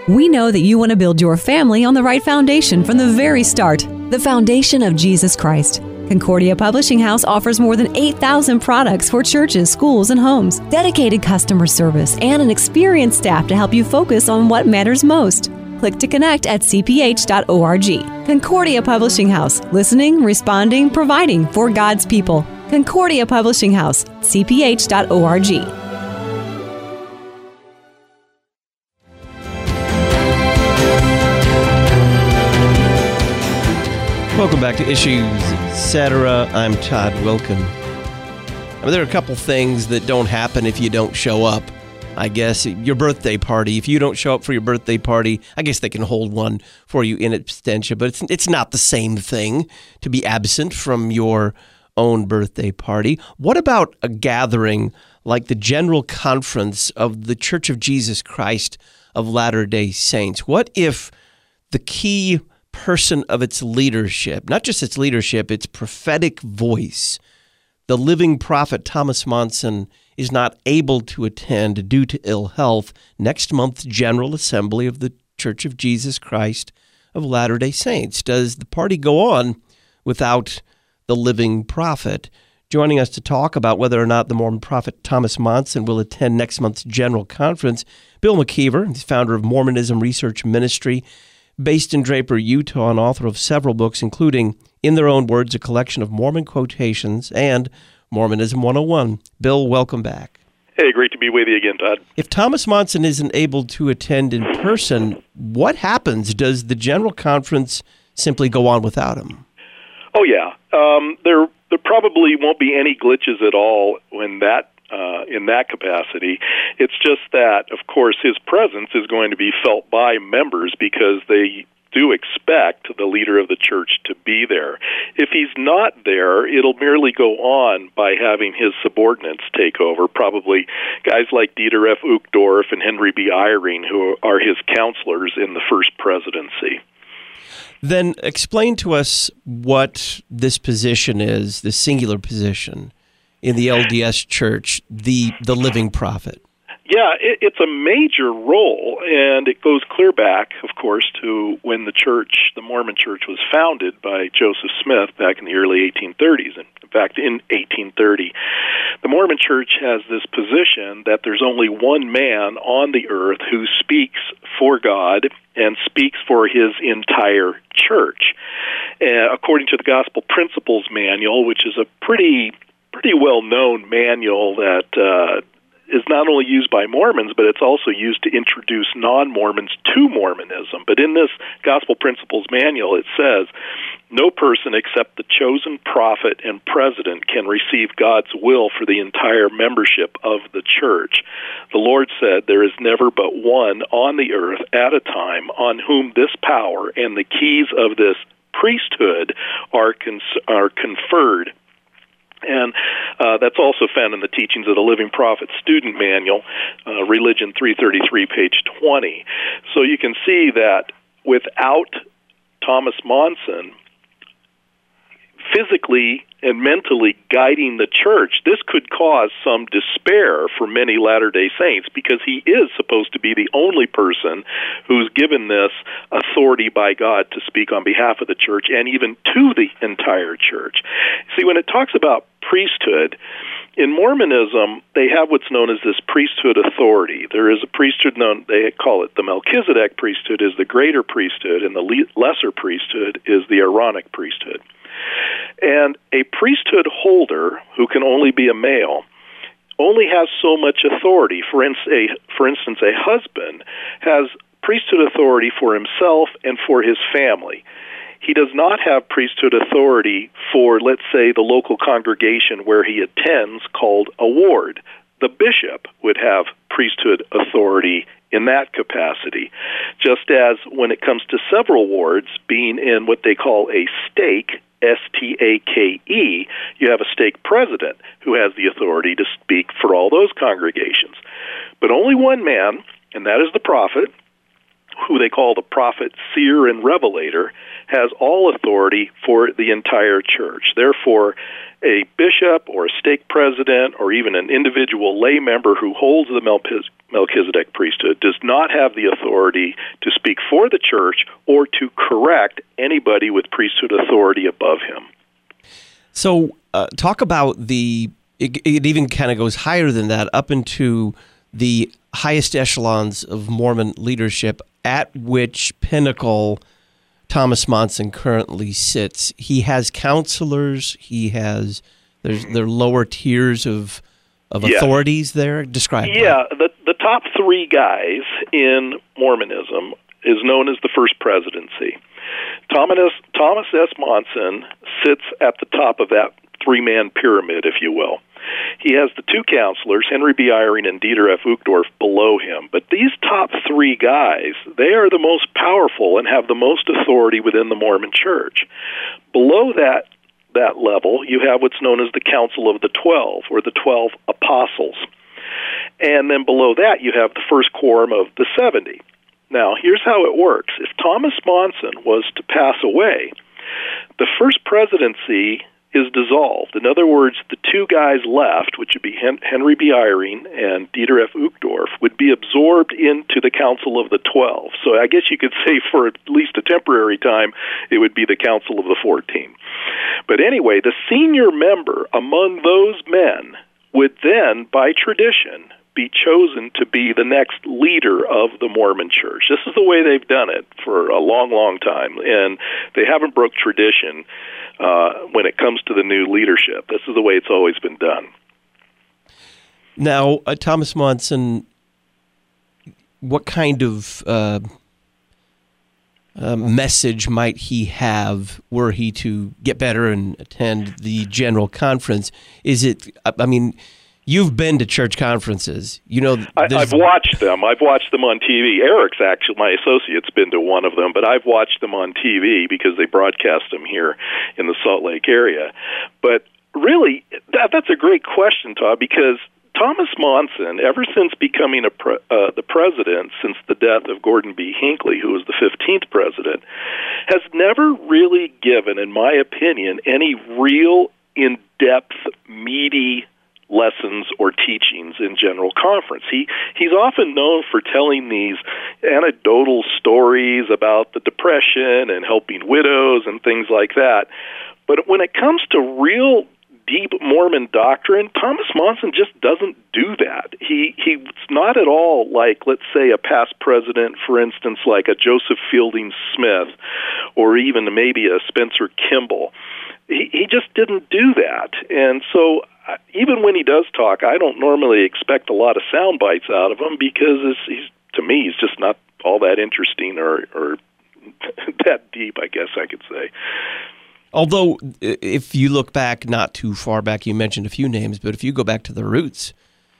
We know that you want to build your family on the right foundation from the very start, the foundation of Jesus Christ. Concordia Publishing House offers more than 8,000 products for churches, schools, and homes, dedicated customer service, and an experienced staff to help you focus on what matters most. Click to connect at cph.org. Concordia Publishing House, listening, responding, providing for God's people. Concordia Publishing House, cph.org. Welcome back to Issues Etc. I'm Todd Wilkin. There are a couple things that don't happen if you don't show up. I guess your birthday party, if you don't show up for your birthday party, I guess they can hold one for you in absentia, but it's not the same thing to be absent from your own birthday party. What about a gathering like the General Conference of the Church of Jesus Christ of Latter-day Saints? What if the key person of its leadership, not just its leadership, its prophetic voice, the living prophet Thomas Monson, is not able to attend due to ill health next month's General Assembly of the Church of Jesus Christ of Latter-day Saints? Does the party go on without the living prophet? Joining us to talk about whether or not the Mormon prophet Thomas Monson will attend next month's General Conference, Bill McKeever. He's founder of Mormonism Research Ministry, based in Draper, Utah, and author of several books, including, in their own words, a collection of Mormon quotations and Mormonism 101. Bill, welcome back. Hey, great to be with you again, Todd. If Thomas Monson isn't able to attend in person, what happens? Does the General Conference simply go on without him? Oh, yeah. There probably won't be any glitches at all when in that capacity. It's just that, of course, his presence is going to be felt by members because they do expect the leader of the church to be there. If he's not there, it'll merely go on by having his subordinates take over, probably guys like Dieter F. Uchtdorf and Henry B. Eyring, who are his counselors in the first presidency. Then explain to us what this position is, the singular position in the LDS Church, the living prophet. Yeah, it's a major role, and it goes clear back, of course, to when the Mormon Church was founded by Joseph Smith back in the early 1830s. And in fact, in 1830, the Mormon Church has this position that there's only one man on the earth who speaks for God and speaks for his entire church. According to the Gospel Principles Manual, which is a pretty well-known manual that is not only used by Mormons, but it's also used to introduce non-Mormons to Mormonism. But in this Gospel Principles Manual, it says, no person except the chosen prophet and president can receive God's will for the entire membership of the church. The Lord said, there is never but one on the earth at a time on whom this power and the keys of this priesthood are conferred. And that's also found in the Teachings of the Living Prophet Student Manual, Religion 333, page 20. So you can see that without Thomas Monson physically and mentally guiding the church, this could cause some despair for many Latter-day Saints because he is supposed to be the only person who's given this authority by God to speak on behalf of the church and even to the entire church. See, when it talks about priesthood, in Mormonism, they have what's known as this priesthood authority. There is a priesthood known, they call it the Melchizedek priesthood is the greater priesthood, and the lesser priesthood is the Aaronic priesthood. And a priesthood holder, who can only be a male, only has so much authority. For instance, a husband has priesthood authority for himself and for his family. He does not have priesthood authority for, let's say, the local congregation where he attends called a ward. The bishop would have priesthood authority in that capacity, just as when it comes to several wards being in what they call a stake, S-T-A-K-E, you have a stake president who has the authority to speak for all those congregations. But only one man, and that is the prophet, who they call the prophet, seer, and revelator, has all authority for the entire church. Therefore, a bishop or a stake president or even an individual lay member who holds the Melchizedek priesthood does not have the authority to speak for the church or to correct anybody with priesthood authority above him. So talk about it even kind of goes higher than that, up into the highest echelons of Mormon leadership, at which pinnacle Thomas Monson currently sits. He has counselors. There are lower tiers of authorities there. Describe that. The top three guys in Mormonism is known as the First Presidency. Thomas S. Monson sits at the top of that three-man pyramid, if you will. He has the two counselors, Henry B. Eyring and Dieter F. Uchtdorf, below him. But these top three guys, they are the most powerful and have the most authority within the Mormon Church. Below that level, you have what's known as the Council of the 12, or the 12 Apostles. And then below that, you have the First Quorum of the 70. Now, here's how it works. If Thomas Monson was to pass away, the First Presidency is dissolved. In other words, the two guys left, which would be Henry B. Eyring and Dieter F. Uchtdorf, would be absorbed into the Council of the 12. So I guess you could say for at least a temporary time, it would be the Council of the 14. But anyway, the senior member among those men would then, by tradition, be chosen to be the next leader of the Mormon Church. This is the way they've done it for a long, long time, and they haven't broke tradition when it comes to the new leadership. This is the way it's always been done. Now, Thomas Monson, what kind of message might he have were he to get better and attend the General Conference? You've been to church conferences. I've watched them. I've watched them on TV. Eric's actually, my associate's been to one of them, but I've watched them on TV because they broadcast them here in the Salt Lake area. But really, that's a great question, Todd, because Thomas Monson, ever since becoming the president, since the death of Gordon B. Hinckley, who was the 15th president, has never really given, in my opinion, any real in-depth, meaty lessons or teachings in General Conference. He's often known for telling these anecdotal stories about the Depression and helping widows and things like that. But when it comes to real deep Mormon doctrine, Thomas Monson just doesn't do that. He's not at all like, let's say, a past president, for instance, like a Joseph Fielding Smith or even maybe a Spencer Kimball. He just didn't do that. And so even when he does talk, I don't normally expect a lot of sound bites out of him because to me, he's just not all that interesting or that deep, I guess I could say. Although, if you look back, not too far back, you mentioned a few names, but if you go back to the roots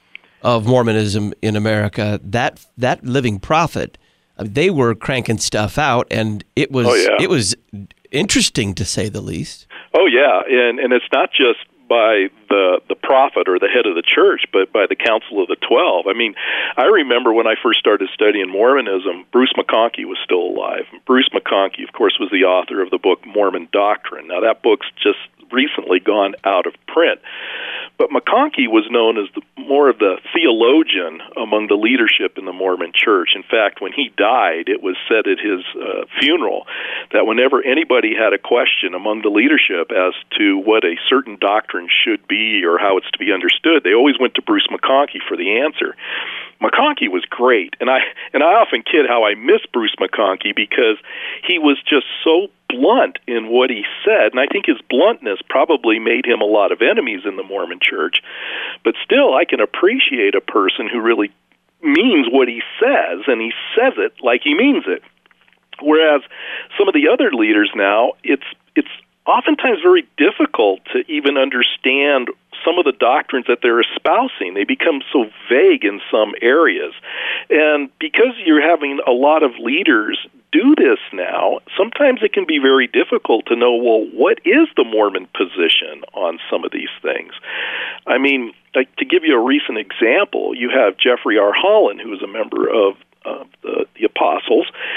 of Mormonism in America, that living prophet, they were cranking stuff out, and it was interesting to say the least. Oh yeah, and it's not just by the prophet or the head of the church, but by the Council of the 12. I mean, I remember when I first started studying Mormonism, Bruce McConkie was still alive. Bruce McConkie, of course, was the author of the book Mormon Doctrine. Now, that book's just recently gone out of print. But McConkie was known as more of the theologian among the leadership in the Mormon Church. In fact, when he died, it was said at his funeral that whenever anybody had a question among the leadership as to what a certain doctrine should be or how it's to be understood, they always went to Bruce McConkie for the answer. McConkie was great, and I often kid how I miss Bruce McConkie because he was just so blunt in what he said, and I think his bluntness probably made him a lot of enemies in the Mormon Church. But still, I can appreciate a person who really means what he says, and he says it like he means it. Whereas some of the other leaders now, it's oftentimes very difficult to even understand some of the doctrines that they're espousing. They become so vague in some areas. And because you're having a lot of leaders do this now, sometimes it can be very difficult to know, well, what is the Mormon position on some of these things? I mean, like, to give you a recent example, you have Jeffrey R. Holland, who is a member of the Apostles,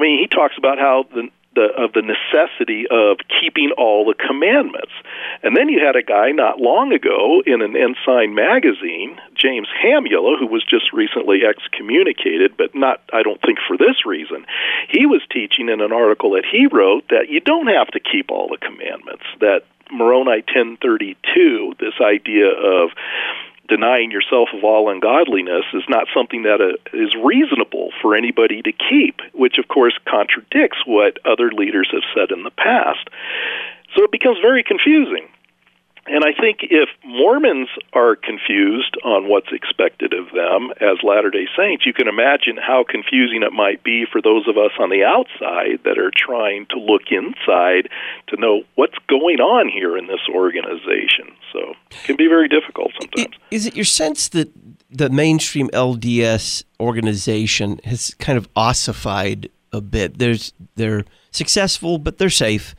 mean, he talks about how the necessity of keeping all the commandments. And then you had a guy not long ago in an Ensign magazine, James Hamula, who was just recently excommunicated, but not, I don't think, for this reason. He was teaching in an article that he wrote that you don't have to keep all the commandments, that Moroni 10:32, this idea of denying yourself of all ungodliness, is not something that is reasonable for anybody to keep, which of course contradicts what other leaders have said in the past. So it becomes very confusing. And I think if Mormons are confused on what's expected of them as Latter-day Saints, you can imagine how confusing it might be for those of us on the outside that are trying to look inside to know what's going on here in this organization. So it can be very difficult sometimes. Is it your sense that the mainstream LDS organization has kind of ossified a bit? They're successful, but they're safe.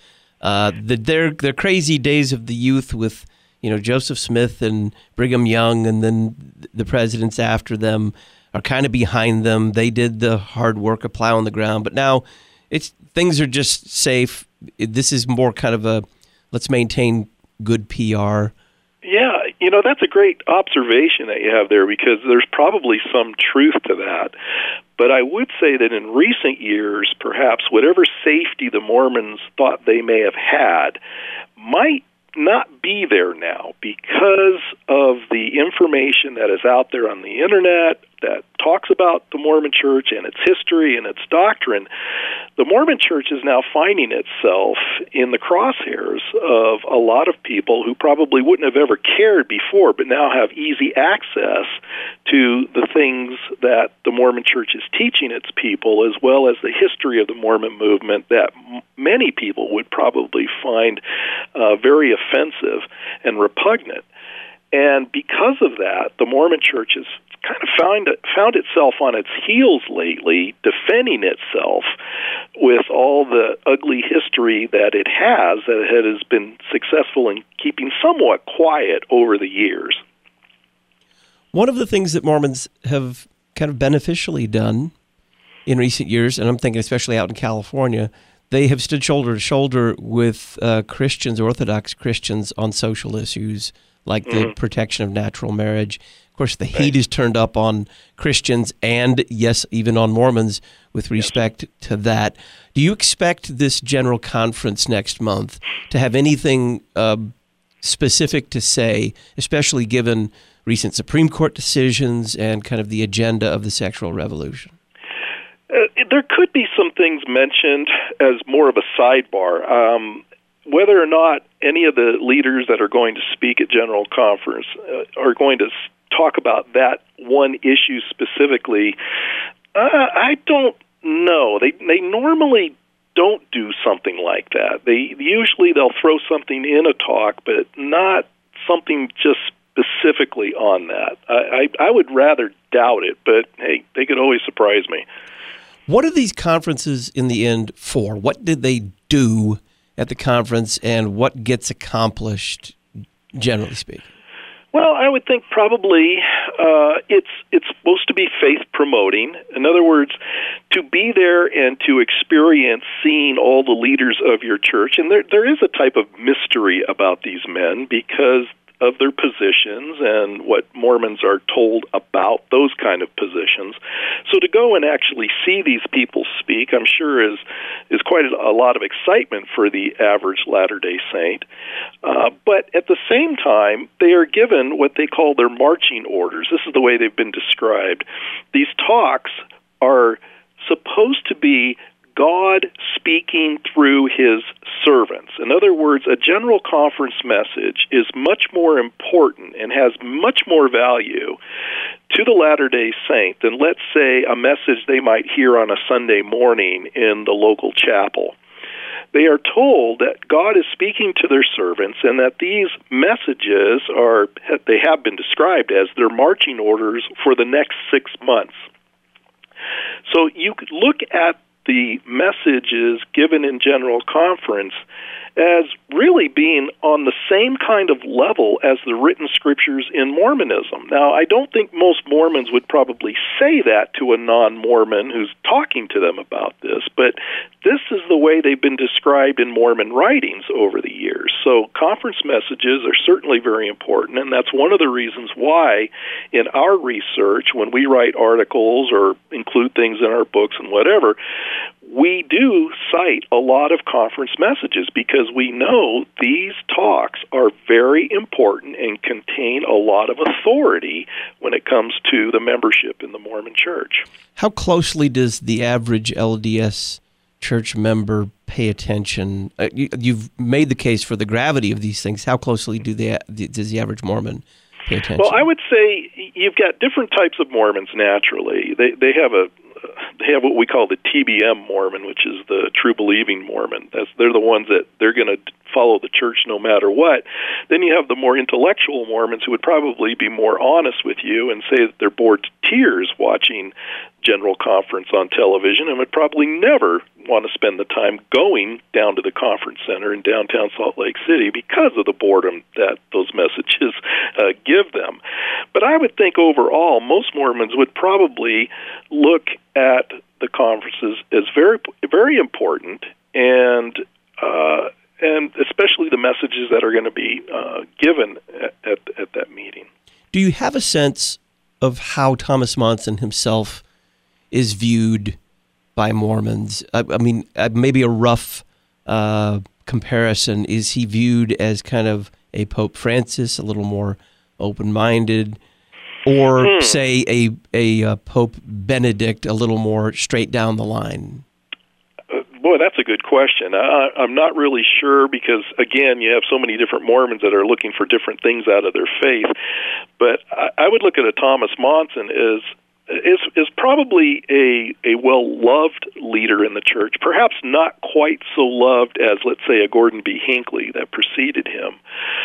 Their crazy days of the youth with, Joseph Smith and Brigham Young, and then the presidents after them are kind of behind them. They did the hard work of plowing the ground, but now things are just safe. This is more kind of a let's maintain good PR. Yeah, that's a great observation that you have there, because there's probably some truth to that. But I would say that in recent years, perhaps whatever safety the Mormons thought they may have had might not be there now because of the information that is out there on the Internet that talks about the Mormon Church and its history and its doctrine. The Mormon Church is now finding itself in the crosshairs of a lot of people who probably wouldn't have ever cared before, but now have easy access to the things that the Mormon Church is teaching its people, as well as the history of the Mormon movement that many people would probably find very offensive and repugnant. And because of that, the Mormon Church has kind of found itself on its heels lately, defending itself with all the ugly history that it has been successful in keeping somewhat quiet over the years. One of the things that Mormons have kind of beneficially done in recent years, and I'm thinking especially out in California, they have stood shoulder to shoulder with Christians, Orthodox Christians, on social issues like the protection of natural marriage. Of course, the heat is turned up on Christians and, yes, even on Mormons with respect to that. Do you expect this general conference next month to have anything specific to say, especially given recent Supreme Court decisions and kind of the agenda of the sexual revolution? There could be some things mentioned as more of a sidebar. Whether or not any of the leaders that are going to speak at General Conference are going to talk about that one issue specifically, I don't know. They normally don't do something like that. They'll throw something in a talk, but not something just specifically on that. I would rather doubt it, but hey, they could always surprise me. What are these conferences in the end for? What did they do at the conference, and what gets accomplished, generally speaking? Well, I would think probably it's supposed to be faith promoting. In other words, to be there and to experience seeing all the leaders of your church. And there is a type of mystery about these men because of their positions and what Mormons are told about those kind of positions. So to go and actually see these people speak, I'm sure is quite a lot of excitement for the average Latter-day Saint. But at the same time, they are given what they call their marching orders. This is the way they've been described. These talks are supposed to be God speaking through his servants. In other words, a general conference message is much more important and has much more value to the Latter-day Saint than, let's say, a message they might hear on a Sunday morning in the local chapel. They are told that God is speaking to their servants and that these messages they have been described as their marching orders for the next 6 months. So you could look at the messages given in General Conference as really being on the same kind of level as the written scriptures in Mormonism. Now, I don't think most Mormons would probably say that to a non-Mormon who's talking to them about this, but this is the way they've been described in Mormon writings over the years. So conference messages are certainly very important, and that's one of the reasons why in our research, when we write articles or include things in our books and whatever, we do cite a lot of conference messages because we know these talks are very important and contain a lot of authority when it comes to the membership in the Mormon Church. How closely does the average LDS church member pay attention? You've made the case for the gravity of these things. How closely does the average Mormon pay attention? Well, I would say you've got different types of Mormons naturally. They have what we call the TBM Mormon, which is the true believing Mormon. They're the ones that they're going to follow the church no matter what. Then you have the more intellectual Mormons who would probably be more honest with you and say that they're bored to tears watching General Conference on television and would probably never want to spend the time going down to the conference center in downtown Salt Lake City because of the boredom that those messages give them. But I would think overall most Mormons would probably look at the conferences as very, very important, and especially the messages that are going to be given at that meeting. Do you have a sense of how Thomas Monson himself is viewed by Mormons? I mean, maybe a rough comparison. Is he viewed as kind of a Pope Francis, a little more open-minded, or say a Pope Benedict, a little more straight down the line? Boy, that's a good question. I'm not really sure because, again, you have so many different Mormons that are looking for different things out of their faith. But I would look at a Thomas Monson is probably a well-loved leader in the church, perhaps not quite so loved as, let's say, a Gordon B. Hinckley that preceded him.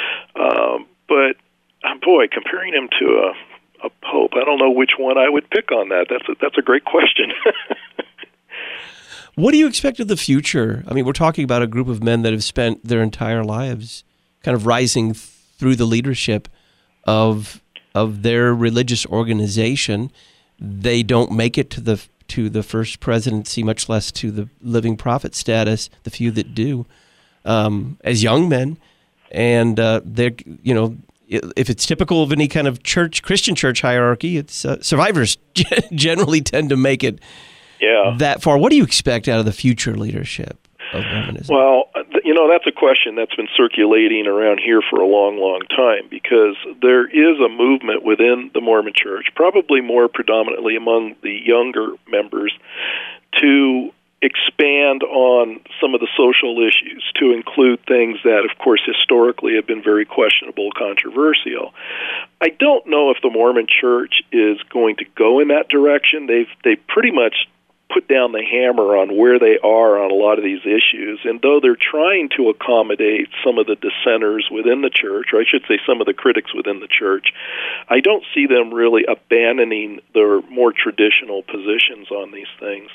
But, boy, comparing him to a pope, I don't know which one I would pick on that. That's a great question. What do you expect of the future? I mean, we're talking about a group of men that have spent their entire lives kind of rising through the leadership of their religious organization. They don't make it to the first presidency, much less to the living prophet status, the few that do, as young men. And they're, if it's typical of any kind of Christian church hierarchy, it's survivors generally tend to make it that far. What do you expect out of the future leadership of Mormonism? Well, that's a question that's been circulating around here for a long, long time because there is a movement within the Mormon Church, probably more predominantly among the younger members, to expand on some of the social issues, to include things that, of course, historically have been very questionable, controversial. I don't know if the Mormon Church is going to go in that direction. They've pretty much put down the hammer on where they are on a lot of these issues, and though they're trying to accommodate some of the dissenters within the church, or I should say some of the critics within the church, I don't see them really abandoning their more traditional positions on these things.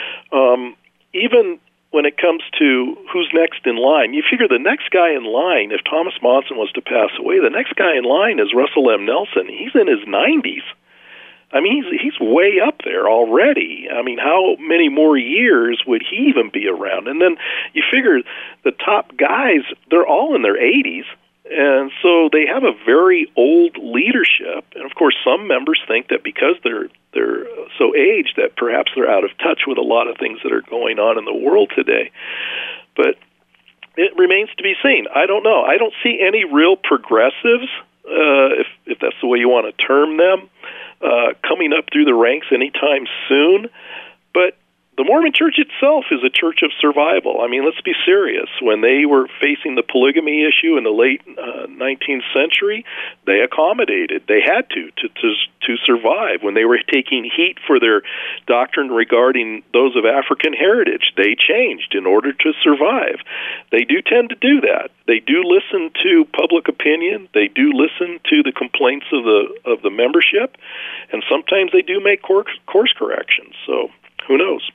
Even when it comes to who's next in line, you figure the next guy in line, if Thomas Monson was to pass away, the next guy in line is Russell M. Nelson. He's in his 90s. I mean, he's way up there already. I mean, how many more years would he even be around? And then you figure the top guys, they're all in their 80s, and so they have a very old leadership. And, of course, some members think that because they're so aged that perhaps they're out of touch with a lot of things that are going on in the world today. But it remains to be seen. I don't know. I don't see any real progressives, if that's the way you want to term them, coming up through the ranks anytime soon. But the Mormon Church itself is a church of survival. I mean, let's be serious. When they were facing the polygamy issue in the late 19th century, they accommodated. They had to survive. When they were taking heat for their doctrine regarding those of African heritage, they changed in order to survive. They do tend to do that. They do listen to public opinion. They do listen to the complaints of the membership, and sometimes they do make course corrections. So who knows?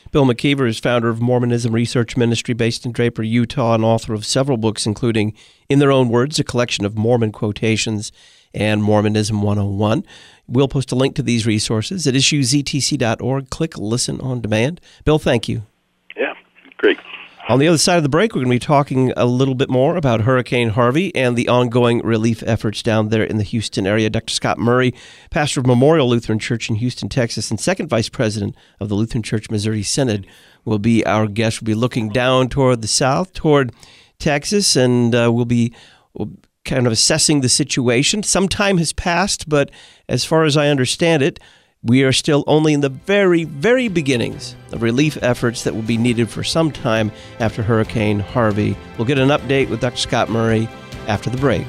Bill McKeever is founder of Mormonism Research Ministry based in Draper, Utah, and author of several books, including In Their Own Words, a collection of Mormon quotations, and Mormonism 101. We'll post a link to these resources at issuesetc.org. Click Listen on Demand. Bill, thank you. Yeah, great. On the other side of the break, we're going to be talking a little bit more about Hurricane Harvey and the ongoing relief efforts down there in the Houston area. Dr. Scott Murray, pastor of Memorial Lutheran Church in Houston, Texas, and second vice president of the Lutheran Church Missouri Synod, will be our guest. We'll be looking down toward the south, toward Texas, and we'll be kind of assessing the situation. Some time has passed, but as far as I understand it, we are still only in the very, very beginnings of relief efforts that will be needed for some time after Hurricane Harvey. We'll get an update with Dr. Scott Murray after the break.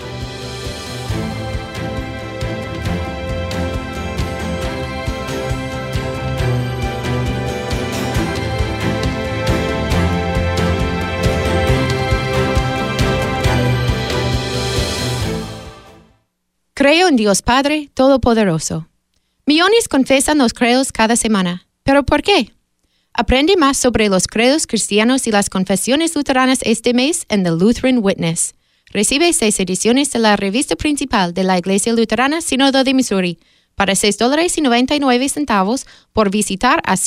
Creo en Dios Padre Todopoderoso. Millones confesan los credos cada semana. ¿Pero por qué? Aprende más sobre los credos cristianos y las confesiones luteranas este mes en The Lutheran Witness. Recibe 6 ediciones de la revista principal de la Iglesia Luterana Sínodo de Missouri para $6.99 por visitar a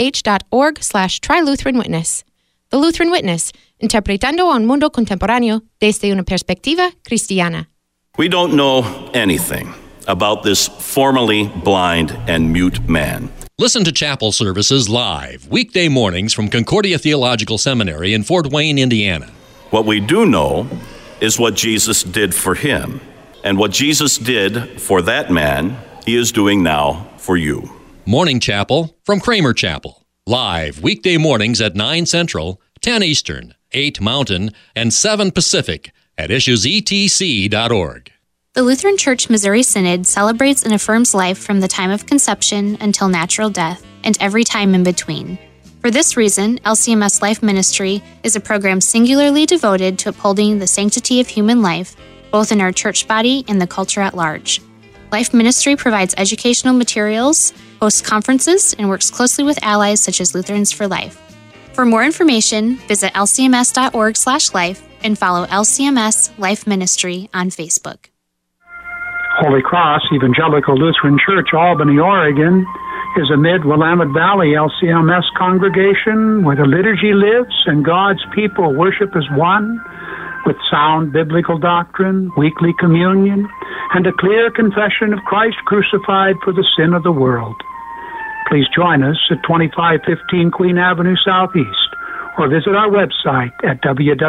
cph.org/trylutheranwitness. The Lutheran Witness, interpretando a un mundo contemporáneo desde una perspectiva cristiana. We don't know anything about this formerly blind and mute man. Listen to chapel services live, weekday mornings from Concordia Theological Seminary in Fort Wayne, Indiana. What we do know is what Jesus did for him. And what Jesus did for that man, he is doing now for you. Morning Chapel from Kramer Chapel. Live weekday mornings at 9 Central, 10 Eastern, 8 Mountain, and 7 Pacific at issuesetc.org. The Lutheran Church Missouri Synod celebrates and affirms life from the time of conception until natural death and every time in between. For this reason, LCMS Life Ministry is a program singularly devoted to upholding the sanctity of human life, both in our church body and the culture at large. Life Ministry provides educational materials, hosts conferences, and works closely with allies such as Lutherans for Life. For more information, visit lcms.org/life and follow LCMS Life Ministry on Facebook. Holy Cross Evangelical Lutheran Church, Albany, Oregon, is a mid-Willamette Valley LCMS congregation where the liturgy lives and God's people worship as one, with sound biblical doctrine, weekly communion, and a clear confession of Christ crucified for the sin of the world. Please join us at 2515 Queen Avenue Southeast, or visit our website at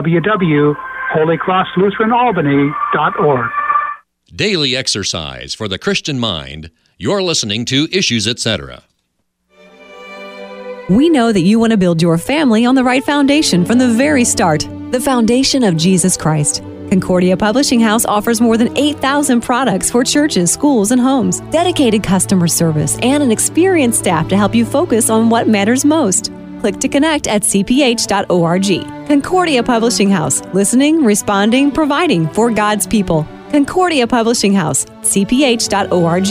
www.holycrosslutheranalbany.org. Daily exercise for the Christian mind. You're listening to Issues, Etc. We know that you want to build your family on the right foundation from the very start, the foundation of Jesus Christ. Concordia Publishing House offers more than 8,000 products for churches, schools, and homes, dedicated customer service, and an experienced staff to help you focus on what matters most. Click to connect at cph.org. Concordia Publishing House, listening, responding, providing for God's people. Concordia Publishing House, cph.org.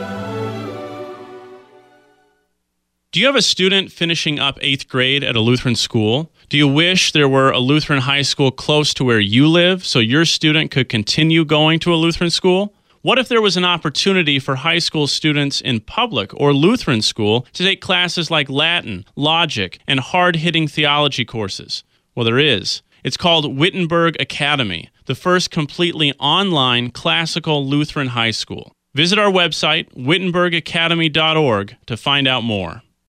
Do you have a student finishing up 8th grade at a Lutheran school? Do you wish there were a Lutheran high school close to where you live so your student could continue going to a Lutheran school? What if there was an opportunity for high school students in public or Lutheran school to take classes like Latin, logic, and hard-hitting theology courses? Well, there is. It's called Wittenberg Academy, the first completely online classical Lutheran high school. Visit our website, wittenbergacademy.org, to find out more.